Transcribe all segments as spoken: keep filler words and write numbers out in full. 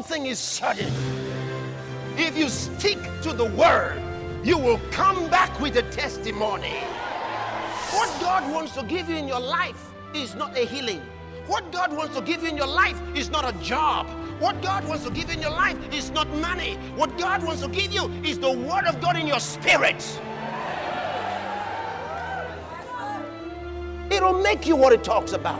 thing is certain. If you stick to the word, you will come back with a testimony. What God wants to give you in your life is not a healing. What God wants to give you in your life is not a job. What God wants to give you in your life is not money. What God wants to give you is the word of God in your spirit. It'll make you what it talks about.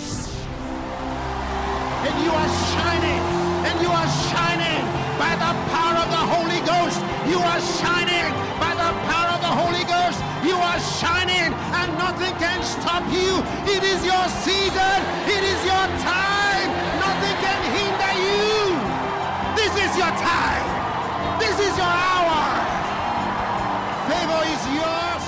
And you are shining, and you are shining by the power of the Holy Ghost. You are shining by the power of the Holy Ghost. You are shining, and nothing can stop you. It is your season. It is your time. Nothing can hinder you. This is your time. This is your hour. Favor is yours.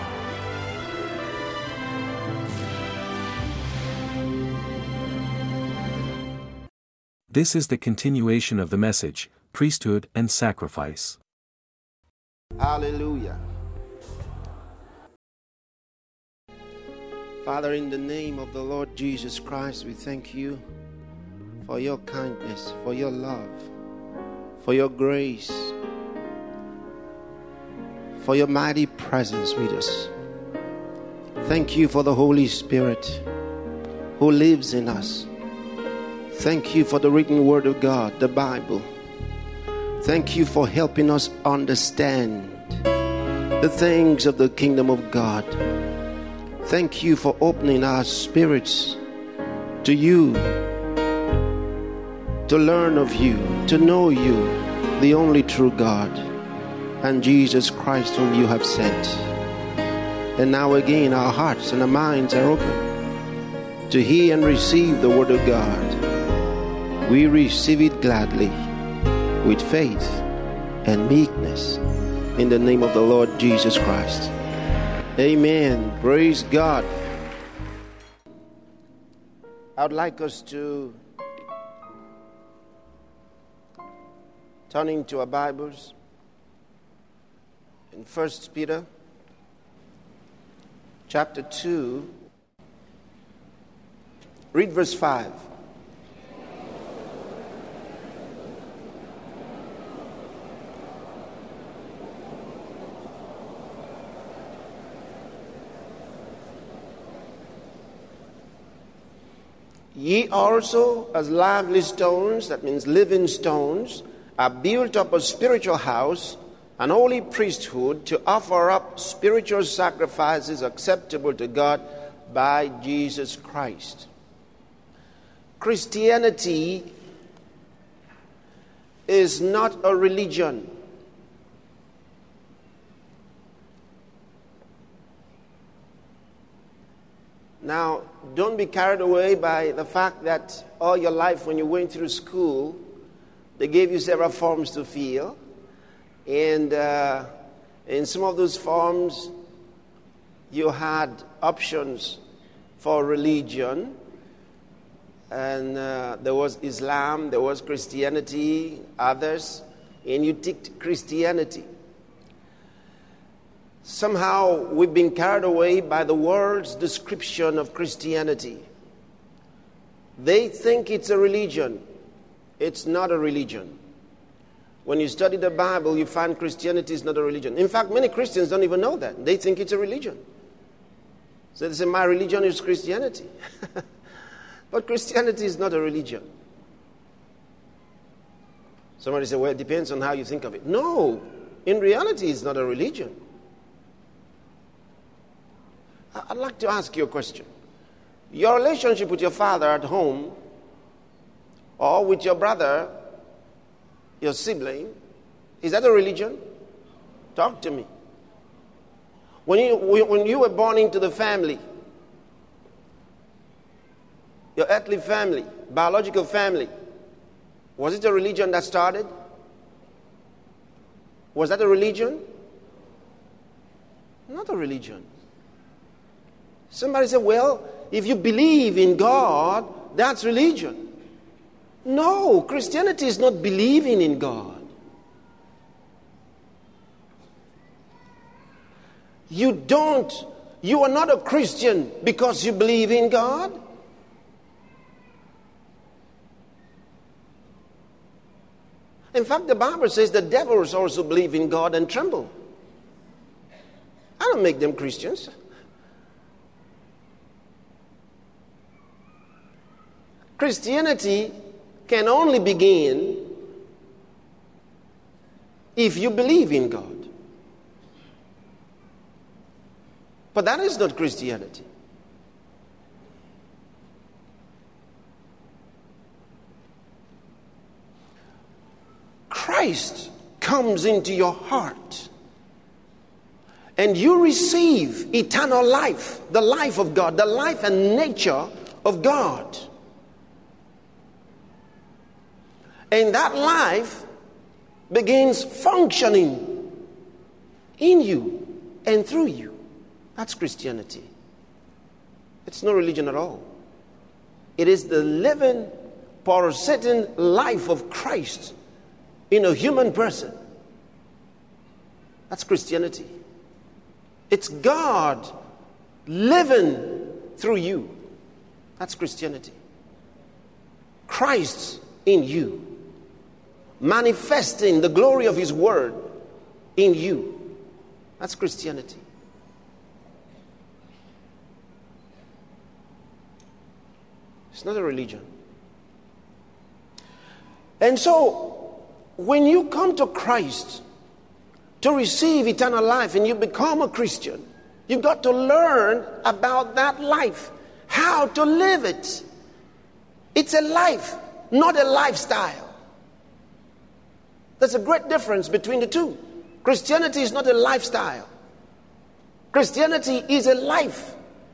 This is the continuation of the message, Priesthood and Sacrifice. Hallelujah. Father, in the name of the Lord Jesus Christ, we thank you for your kindness, for your love, for your grace, for your mighty presence with us. Thank you for the Holy Spirit who lives in us. Thank you for the written word of God, the Bible. Thank you for helping us understand the things of the kingdom of God. Thank you for opening our spirits to you, to learn of you, to know you, the only true God, and Jesus Christ whom you have sent. And now again our hearts and our minds are open to hear and receive the word of God. We receive it gladly, with faith and meekness, in the name of the Lord Jesus Christ. Amen. Praise God. I would like us to turn into our Bibles in First Peter chapter two. Read verse five. Ye also, as lively stones, that means living stones, are built up a spiritual house, an holy priesthood, to offer up spiritual sacrifices acceptable to God by Jesus Christ. Christianity is not a religion. Now, don't be carried away by the fact that all your life when you went through school, they gave you several forms to fill. And uh, in some of those forms, you had options for religion. And uh, there was Islam, there was Christianity, others. And you ticked Christianity. Somehow we've been carried away by the world's description of Christianity. They think it's a religion. It's not a religion. When you study the Bible, you find Christianity is not a religion. In fact, many Christians don't even know that. They think it's a religion. So they say, my religion is Christianity. But Christianity is not a religion. Somebody say, well, it depends on how you think of it. No, in reality, it's not a religion. I'd like to ask you a question. Your relationship with your father at home, or with your brother, your sibling, is that a religion? Talk to me. When you, when you were born into the family, your earthly family, biological family, was it a religion that started? Was that a religion? Not a religion. Somebody said, well, if you believe in God, that's religion. No, Christianity is not believing in God. You don't, you are not a Christian because you believe in God. In fact, the Bible says the devils also believe in God and tremble. I don't make them Christians. Christianity can only begin if you believe in God. But that is not Christianity. Christ comes into your heart and you receive eternal life, the life of God, the life and nature of God. And that life begins functioning in you and through you. That's Christianity. It's no religion at all. It is the living, pulsating life of Christ in a human person. That's Christianity. It's God living through you. That's Christianity. Christ in you, manifesting the glory of His word in you. That's Christianity. It's not a religion. And so, when you come to Christ to receive eternal life and you become a Christian, you've got to learn about that life, how to live it. It's a life, not a lifestyle. There's a great difference between the two. Christianity is not a lifestyle. Christianity is a life.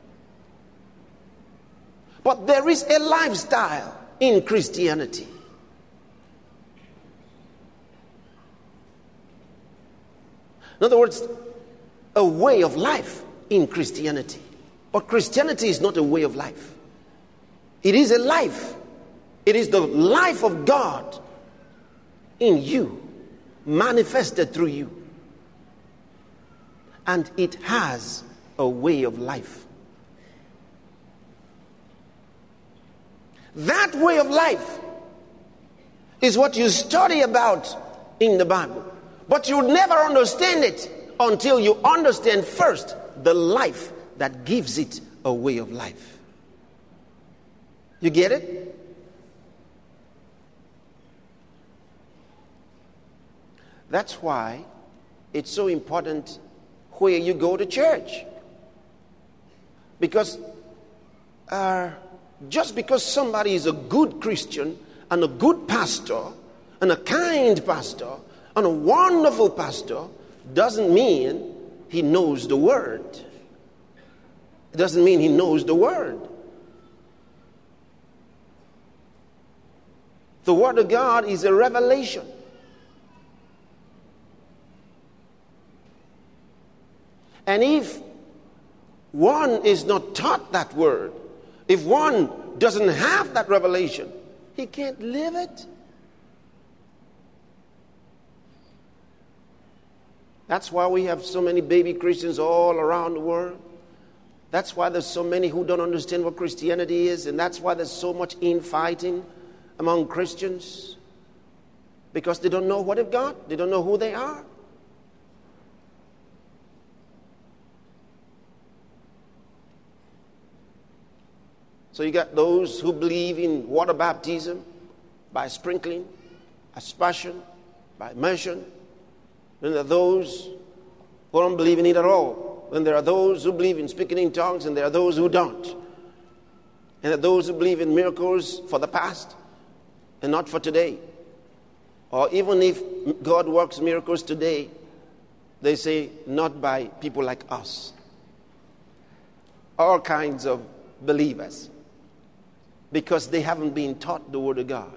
But there is a lifestyle in Christianity. In other words, a way of life in Christianity. But Christianity is not a way of life. It is a life. It is the life of God in you, manifested through you. And it has a way of life. That way of life is what you study about in the Bible. But you'll never understand it until you understand first the life that gives it a way of life. You get it? That's why it's so important where you go to church. Because uh, just because somebody is a good Christian and a good pastor and a kind pastor and a wonderful pastor doesn't mean he knows the word. It doesn't mean he knows the word. The word of God is a revelation. And if one is not taught that word, if one doesn't have that revelation, he can't live it. That's why we have so many baby Christians all around the world. That's why there's so many who don't understand what Christianity is, and that's why there's so much infighting among Christians. Because they don't know what they've got. They don't know who they are. So you got those who believe in water baptism by sprinkling, aspersion, by immersion. Then there are those who don't believe in it at all. Then there are those who believe in speaking in tongues, and there are those who don't. And there are those who believe in miracles for the past and not for today. Or even if God works miracles today, they say not by people like us. All kinds of believers. Because they haven't been taught the Word of God.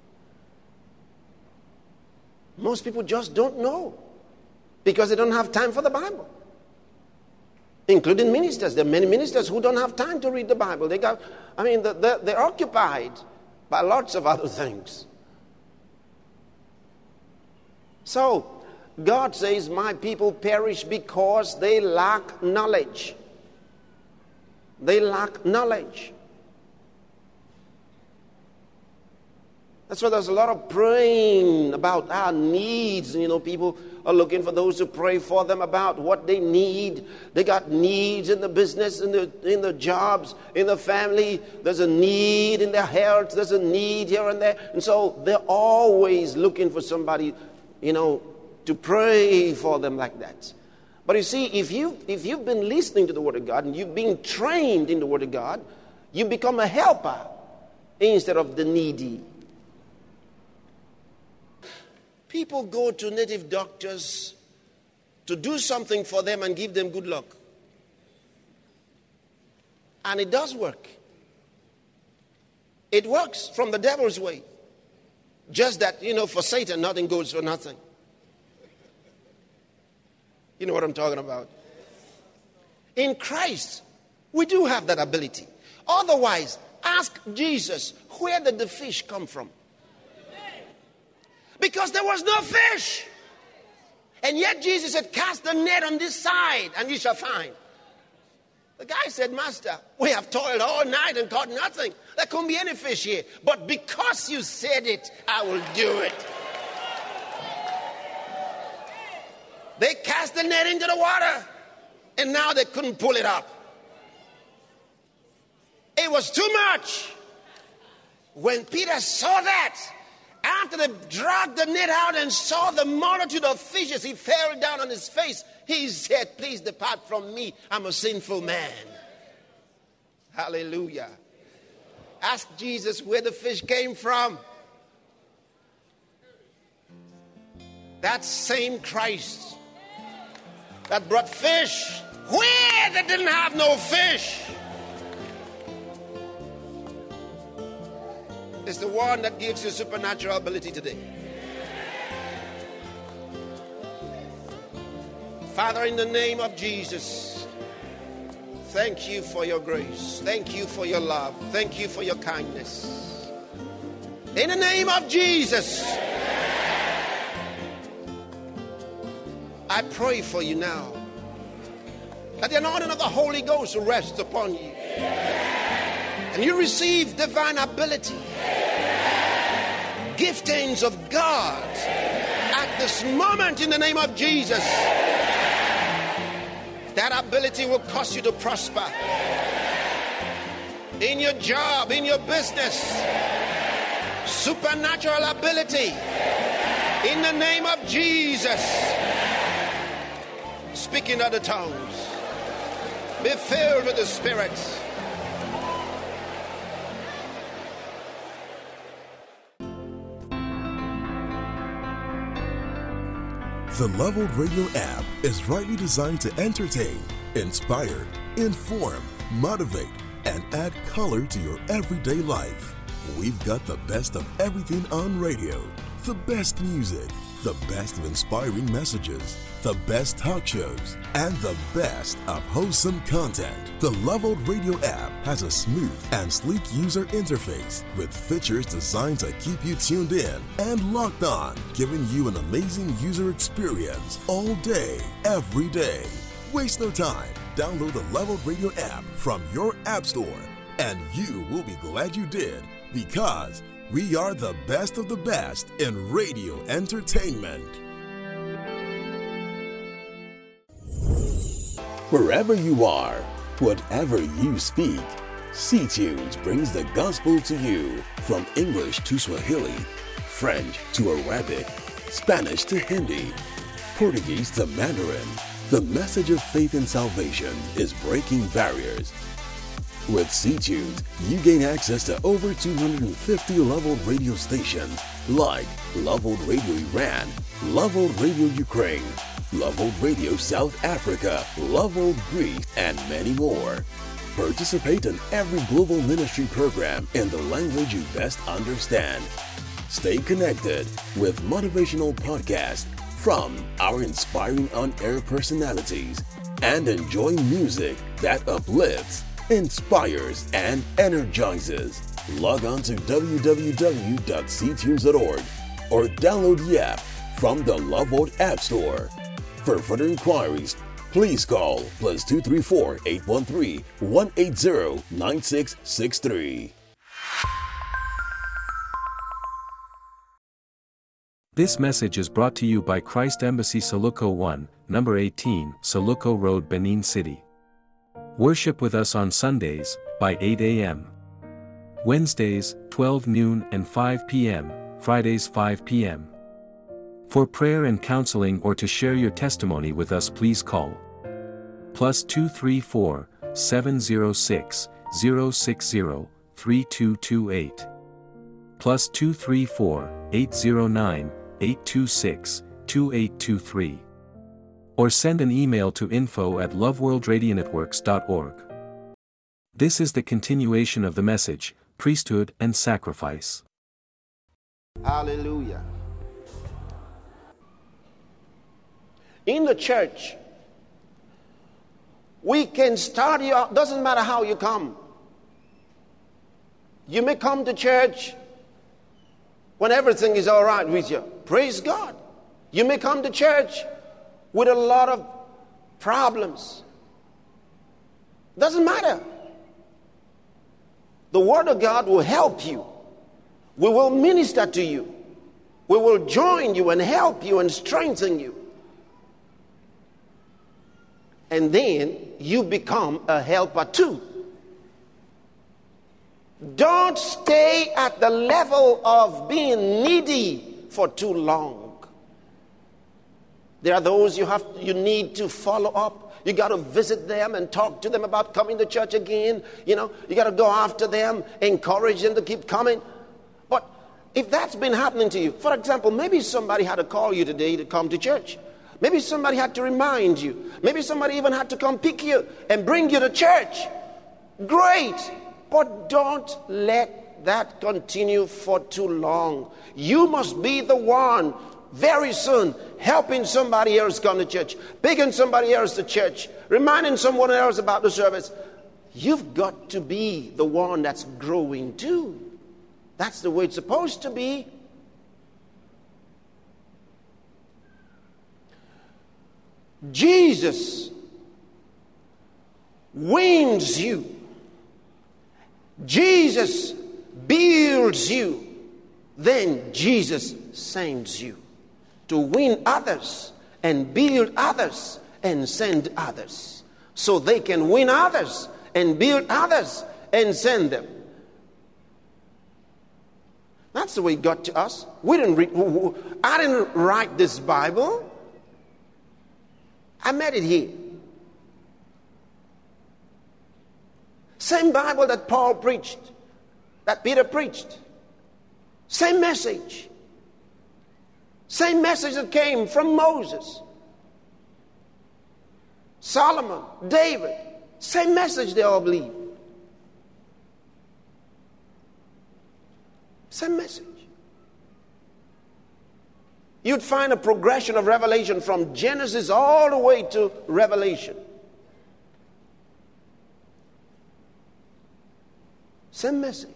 Most people just don't know. Because they don't have time for the Bible. Including ministers. There are many ministers who don't have time to read the Bible. They got, I mean, they're, they're occupied by lots of other things. So, God says, my people perish because they lack knowledge. They lack knowledge. That's why there's a lot of praying about our needs. You know, people are looking for those to pray for them about what they need. They got needs in the business, in the in the jobs, in the family. There's a need in their health. There's a need here and there. And so they're always looking for somebody, you know, to pray for them like that. But you see, if you if you've been listening to the Word of God and you've been trained in the Word of God, you become a helper instead of the needy. People go to native doctors to do something for them and give them good luck. And it does work. It works from the devil's way. Just that, you know, for Satan, nothing goes for nothing. You know what I'm talking about. In Christ, we do have that ability. Otherwise, ask Jesus, where did the fish come from? Because there was no fish. And yet Jesus said, cast the net on this side and you shall find. The guy said, Master, we have toiled all night and caught nothing. There couldn't be any fish here. But because you said it, I will do it. They cast the net into the water and now they couldn't pull it up. It was too much. When Peter saw that, after they dragged the net out and saw the multitude of fishes, he fell down on his face. He said, please depart from me. I'm a sinful man. Hallelujah. Ask Jesus where the fish came from. That same Christ that brought fish where they didn't have no fish is the one that gives you supernatural ability today. Father, in the name of Jesus, thank you for your grace. Thank you for your love. Thank you for your kindness. In the name of Jesus, I pray for you now that the anointing of the Holy Ghost will rest upon you. And you receive divine ability, giftings of God at this moment in the name of Jesus. That ability will cause you to prosper in your job, in your business. Supernatural ability in the name of Jesus. Speak in other tongues. Be filled with the Spirit. The Leveled Radio app is rightly designed to entertain, inspire, inform, motivate, and add color to your everyday life. We've got the best of everything on radio, the best music, the best of inspiring messages, the best talk shows, and the best of wholesome content. The Leveled Radio app has a smooth and sleek user interface with features designed to keep you tuned in and locked on, giving you an amazing user experience all day, every day. Waste no time. Download the Leveled Radio app from your app store, and you will be glad you did, because we are the best of the best in radio entertainment. Wherever you are, whatever you speak, C-Tunes brings the gospel to you. From English to Swahili, French to Arabic, Spanish to Hindi, Portuguese to Mandarin, the message of faith and salvation is breaking barriers. With C-Tunes, you gain access to over two hundred fifty leveled radio stations like Leveled Radio Iran, Leveled Radio Ukraine, Leveled Radio South Africa, Leveled Greece, and many more. Participate in every global ministry program in the language you best understand. Stay connected with motivational podcasts from our inspiring on-air personalities and enjoy music that uplifts, inspires, and energizes. Log on to w w w dot c tunes dot org or download the app from the Leveled App Store. For further inquiries, please call plus two three four, eight one three, one eight zero, nine six six three. This message is brought to you by Christ Embassy Saluco one, number eighteen, Saluco Road, Benin City. Worship with us on Sundays, by eight a m Wednesdays, twelve noon and five p m, Fridays five p m For prayer and counseling or to share your testimony with us, please call plus two three four, seven zero six, zero six zero, three two two eight, plus two three four, eight zero nine, eight two six, two eight two three, or send an email to info at loveworldradionetworks dot org. This is the continuation of the message, Priesthood and Sacrifice. Hallelujah. In the church, we can start you out. Doesn't matter how you come. You may come to church when everything is all right with you. Praise God. You may come to church with a lot of problems. Doesn't matter. The Word of God will help you. We will minister to you. We will join you and help you and strengthen you. And then you become a helper too. Don't stay at the level of being needy for too long. There are those you have you need to follow up. You got to visit them and talk to them about coming to church again. You know, you got to go after them, encourage them to keep coming. But if that's been happening to you, for example, maybe somebody had to call you today to come to church. Maybe somebody had to remind you. Maybe somebody even had to come pick you and bring you to church. Great. But don't let that continue for too long. You must be the one very soon helping somebody else come to church, picking somebody else to church, reminding someone else about the service. You've got to be the one that's growing too. That's the way it's supposed to be. Jesus wins you. Jesus builds you. Then Jesus sends you to win others and build others and send others, so they can win others and build others and send them. That's the way it got to us. We didn't read, I didn't write this Bible. I met it here. Same Bible that Paul preached, that Peter preached. Same message. Same message that came from Moses, Solomon, David. Same message they all believe. Same message. You'd find a progression of revelation from Genesis all the way to Revelation. Same message.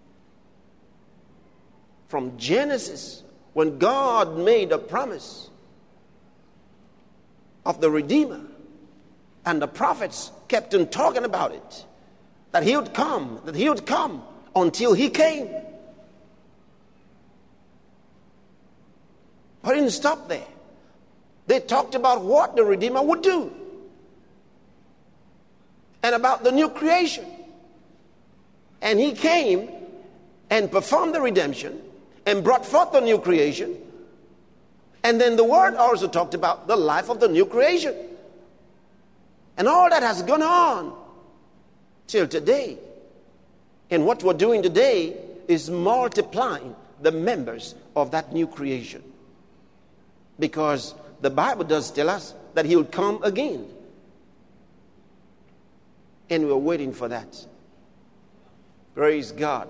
From Genesis, when God made a promise of the Redeemer, and the prophets kept on talking about it, that he would come, that he would come, until he came. But it didn't stop there. They talked about what the Redeemer would do, and about the new creation. And he came and performed the redemption and brought forth the new creation. And then the Word also talked about the life of the new creation. And all that has gone on till today. And what we're doing today is multiplying the members of that new creation. Because the Bible does tell us that he will come again. And we're waiting for that. Praise God.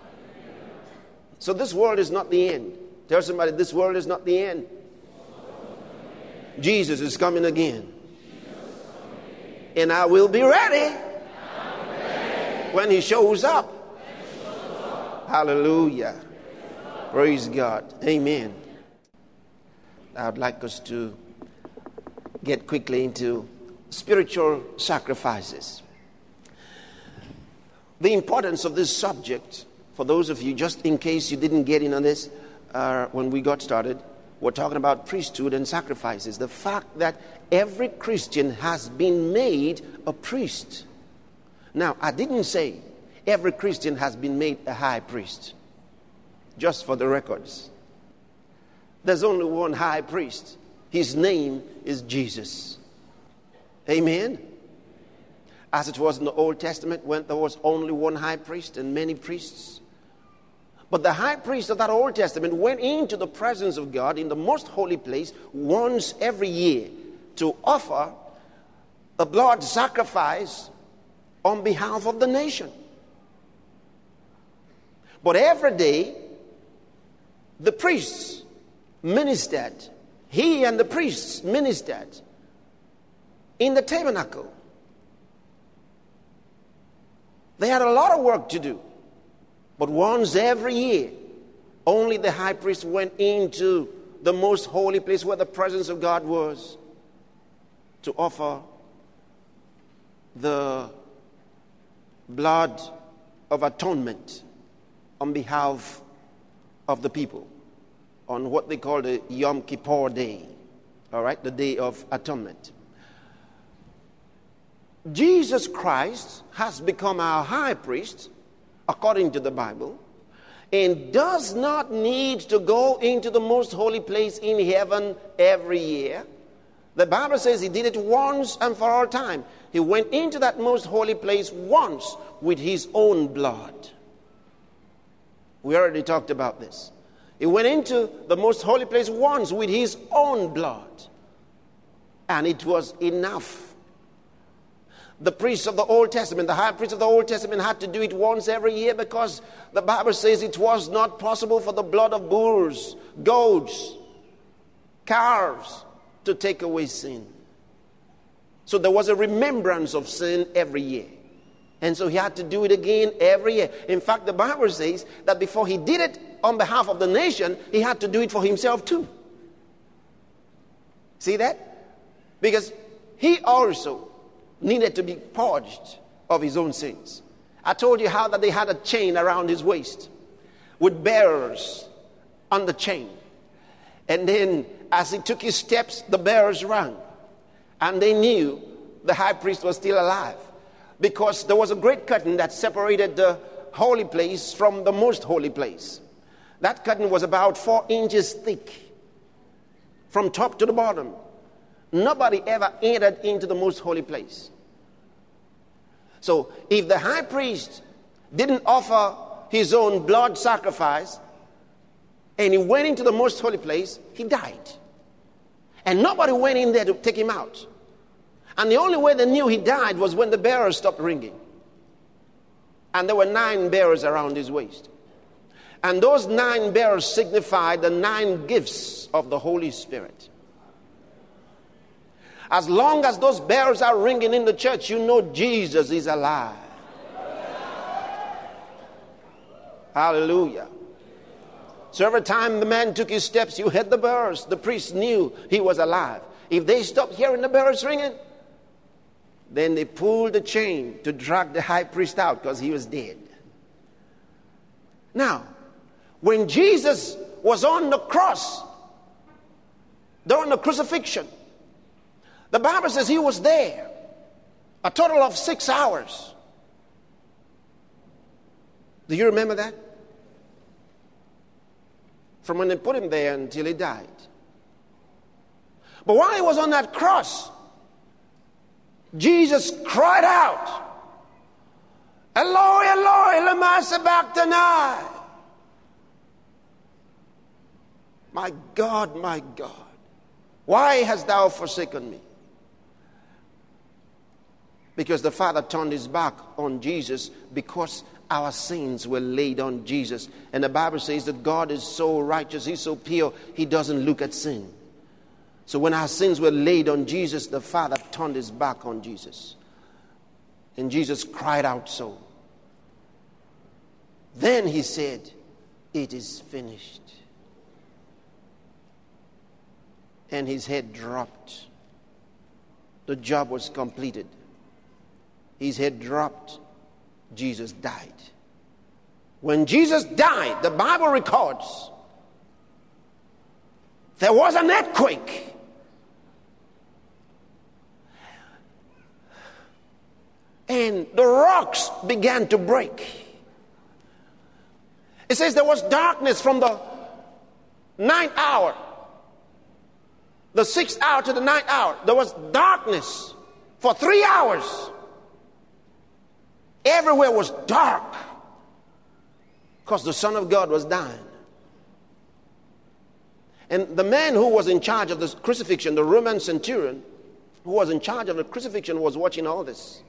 So this world is not the end. Tell somebody, this world is not the end. Jesus is coming again. And I will be ready when he shows up. Hallelujah. Praise God. Amen. I'd like us to get quickly into spiritual sacrifices. The importance of this subject, for those of you, just in case you didn't get in on this, uh, when we got started, we're talking about priesthood and sacrifices. The fact that every Christian has been made a priest. Now, I didn't say every Christian has been made a high priest. Just for the records. There's only one high priest. His name is Jesus. Amen? As it was in the Old Testament when there was only one high priest and many priests. But the high priest of that Old Testament went into the presence of God in the most holy place once every year to offer a blood sacrifice on behalf of the nation. But every day, the priests ministered. He and the priests ministered in the tabernacle. They had a lot of work to do. But once every year, only the high priest went into the most holy place where the presence of God was to offer the blood of atonement on behalf of the people on what they call the Yom Kippur Day, all right, the Day of Atonement. Jesus Christ has become our high priest, according to the Bible, and does not need to go into the most holy place in heaven every year. The Bible says he did it once and for all time. He went into that most holy place once with his own blood. We already talked about this. He went into the most holy place once with his own blood. And it was enough. The priests of the Old Testament, the high priest of the Old Testament had to do it once every year because the Bible says it was not possible for the blood of bulls, goats, calves to take away sin. So there was a remembrance of sin every year. And so he had to do it again every year. In fact, the Bible says that before he did it on behalf of the nation, he had to do it for himself too. See that? Because he also needed to be purged of his own sins. I told you how that they had a chain around his waist with bearers on the chain. And then as he took his steps, the bearers ran. And they knew the high priest was still alive. Because there was a great curtain that separated the holy place from the most holy place. That curtain was about four inches thick from top to the bottom. Nobody ever entered into the most holy place. So if the high priest didn't offer his own blood sacrifice and he went into the most holy place, he died. And nobody went in there to take him out. And the only way they knew he died was when the bearers stopped ringing. And there were nine bearers around his waist. And those nine bearers signified the nine gifts of the Holy Spirit. As long as those bearers are ringing in the church, you know Jesus is alive. Hallelujah. So every time the man took his steps, you heard the bearers. The priest knew he was alive. If they stopped hearing the bearers ringing, then they pulled the chain to drag the high priest out because he was dead. Now, when Jesus was on the cross, during the crucifixion, the Bible says he was there a total of six hours. Do you remember that? From when they put him there until he died. But while he was on that cross, Jesus cried out, Eloi, Eloi, lama sabachthani. My God, my God, why hast thou forsaken me? Because the Father turned his back on Jesus because our sins were laid on Jesus. And the Bible says that God is so righteous, he's so pure, he doesn't look at sin. So when our sins were laid on Jesus, the Father turned his back on Jesus. And Jesus cried out so. Then he said, it is finished. And his head dropped. The job was completed. His head dropped. Jesus died. When Jesus died, the Bible records there was an earthquake. And the rocks began to break. It says there was darkness from the ninth hour, the sixth hour to the ninth hour. There was darkness for three hours. Everywhere was dark because the Son of God was dying. And the man who was in charge of the crucifixion, the Roman centurion who was in charge of the crucifixion, was watching all this.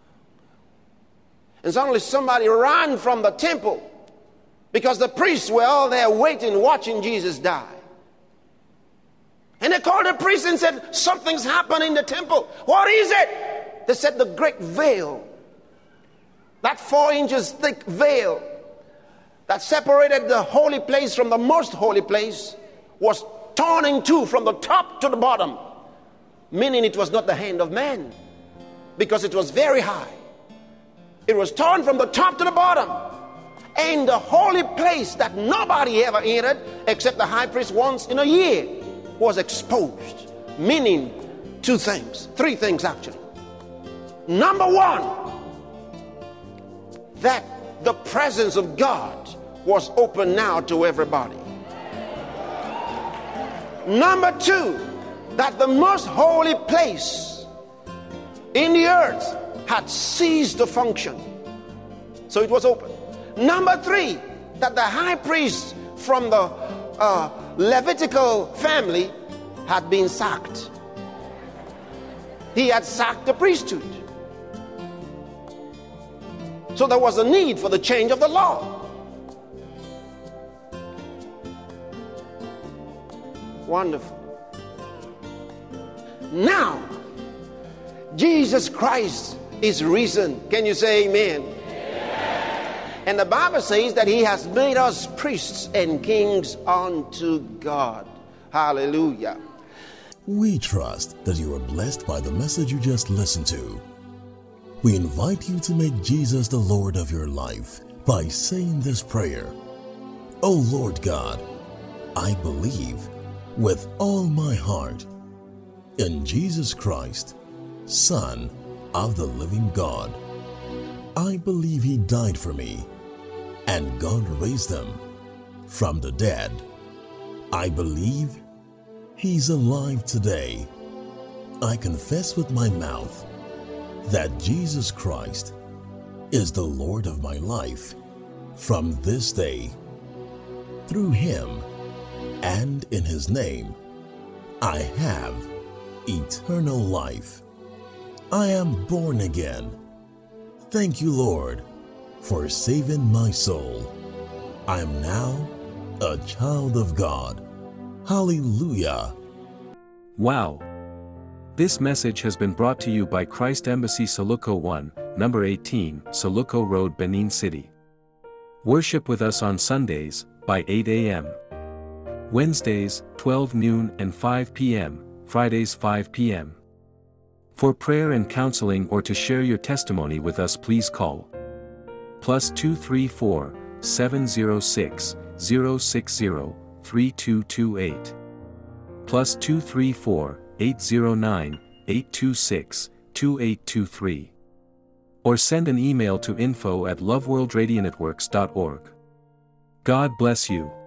And suddenly somebody ran from the temple because the priests were all there waiting, watching Jesus die. And they called the priest and said, something's happened in the temple. What is it? They said the great veil, that four inches thick veil that separated the holy place from the most holy place, was torn in two from the top to the bottom, meaning it was not the hand of man, because it was very high. It was torn from the top to the bottom. And the holy place that nobody ever entered except the high priest once in a year was exposed, meaning two things, three things actually. Number one, that the presence of God was open now to everybody. Number two, that the most holy place in the earth had ceased to function, so it was open. Number three, that the high priest from the uh, Levitical family had been sacked. He had sacked the priesthood. So there was a need for the change of the law. Wonderful. Now, Jesus Christ is risen. Can you say amen? Amen. And the Bible says that he has made us priests and kings unto God. Hallelujah. We trust that you are blessed by the message you just listened to. We invite you to make Jesus the Lord of your life by saying this prayer. O Lord God, I believe with all my heart in Jesus Christ, Son of the living God. I believe he died for me, and God raised him from the dead. I believe he's alive today. I confess with my mouth that Jesus Christ is the Lord of my life from this day. Through him and in his name, I have eternal life. I am born again. Thank you, Lord, for saving my soul. I am now a child of God. Hallelujah. Wow. This message has been brought to you by Christ Embassy Soluco one, number eighteen, Soluco Road, Benin City. Worship with us on Sundays, by eight a m Wednesdays, twelve noon and five p m, Fridays five p m For prayer and counseling or to share your testimony with us, please call plus two three four, seven zero six, zero six zero, three two two eight, plus two three four, eight zero nine, eight two six, two eight two three, or send an email to info at loveworldradionetworks dot org. God bless you.